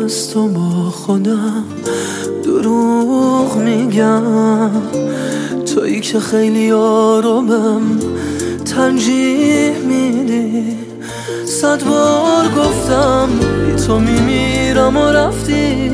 از تو با خودم دروغ میگم، تویی که خیلی آرومم ترجیح میدی. 100 بار گفتم بی تو میمیرم و رفتی،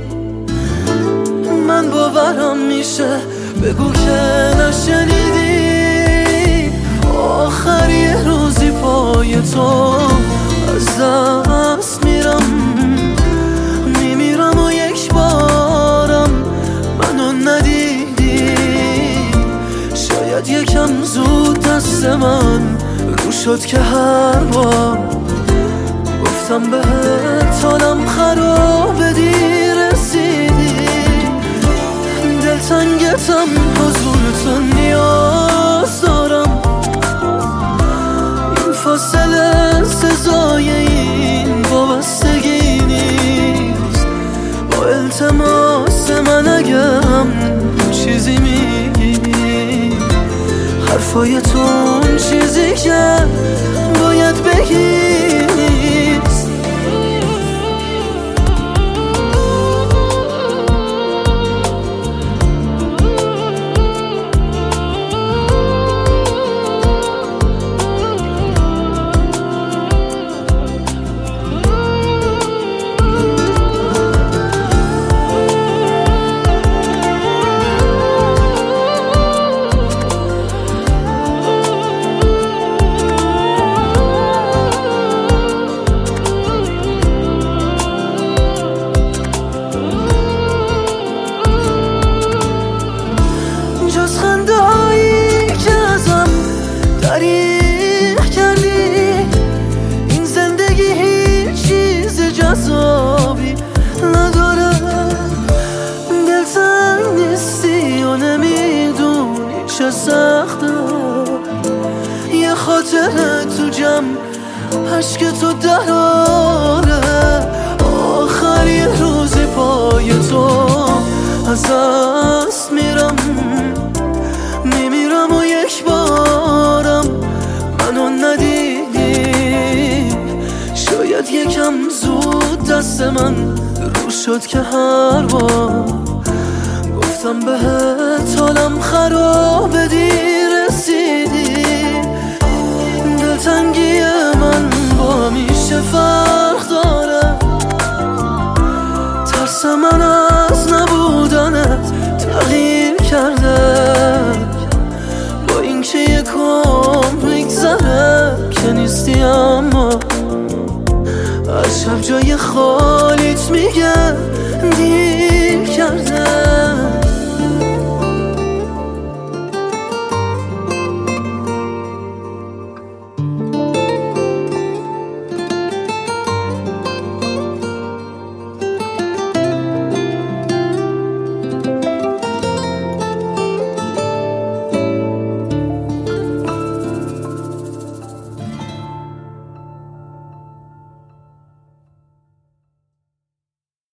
من باورم میشه بگو که نشنیدی. آخر یه روزی پای تو از دست میرم، میمیرم و یک بارم منو ندیدی. شاید یکم زود دست من رو شد که هر بار گفتم بهت حالم خرابه دیر رسیدی. دلتنگتم حضور تو نیاز دارم، این فاصله سزای این وابستگی نیست. با التماس من اگرم چیزی میگی، حرفای تو اون چیزی که باید بگی نیست. جز خنده هایی که ازم دریغ کردی، این زندگی هیچ چیز جذابی نداره. دلتنگ نیستی و نمیدونی چه سخته، یه خاطره تو جمع عشق تو دراره. آخر یه روزی پای تو از دست میرم، میمیرم و یک بارم منو ندیدی. شاید یکم زود دست من رو شد که هر بار گفتم بهت حالم خرابه دیر رسیدی. دلتنگی من با همیشه فرق داره، ترس من از نبودنت تغییر کرده. با اینکه یک عمر میگذره که نیستی، اما از شب جای خالیت میگه دیر کرده.